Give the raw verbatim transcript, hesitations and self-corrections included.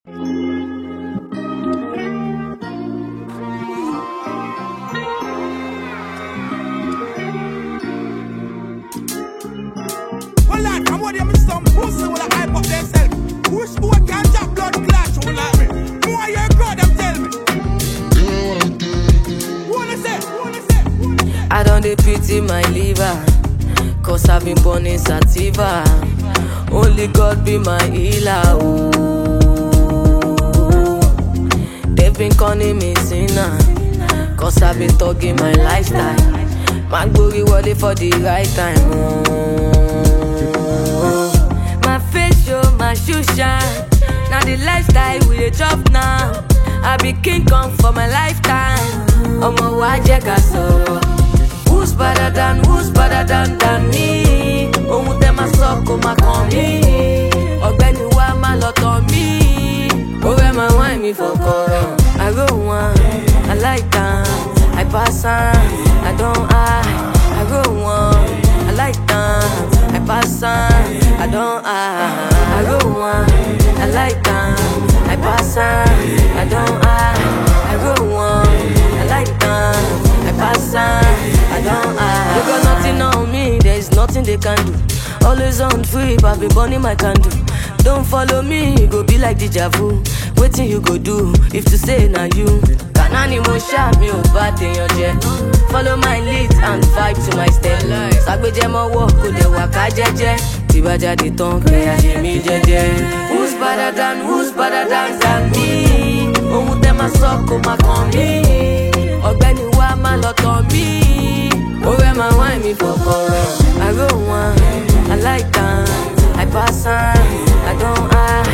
lad, come on, you miss some pussy with a hype up themselves. Push boy can't drop blood clash, who like me? More you crowd, them tell me. Wanna say, wanna say, wanna say. I don't dey pity my liver, cause I've been born in sativa. Only God be my healer. Ooh. They've been calling me sinner, cause I've been thugging my lifestyle. My glory wale for the right time. Ooh. My face show, my shoes shine. Now the lifestyle we dey chop now. I be King Kong for my lifetime. Omo wa jẹ́ ká sọ̀rọ̀. Who's better than, who's better than, than me? Ohun tẹ́ máa sọ kò máa kàn mí. Ọ̀gbẹ́ni wa máa lọ tàn mí. Ó fẹ́ máa wáìn mi fọ̀kọ̀rọ̀. I go one, I like am, I pass am, I don't hide. I go one, I like am, I pass am, I don't hide. I go one, I like am, I pass am, I don't hide. I go one, I like am, I pass am, I don't hide. They got nothing on me, there is nothing they can do. Always on free, I've been burning my candle. Don't follow me, you go be like deja vu. Waiting you go do, if to say na you. Kanani mo sha mi o ba teyan je. Follow my lead and vibe to my step. Sagbeje mo wo ko le wa ka jeje. Tí bá jáde tán kẹ́ ya ṣe mi jẹ́jẹ́. Who's better than, who's better than, than me? Ohun tẹ́ máa sọ kò máa kàn mí. Ọ̀gbẹ́ni wa máa lọ tàn mí. Ó fẹ́ máa wáìn mi fọ̀kọ̀rọ̀. I go one, I like am, I pass am, I don't hide.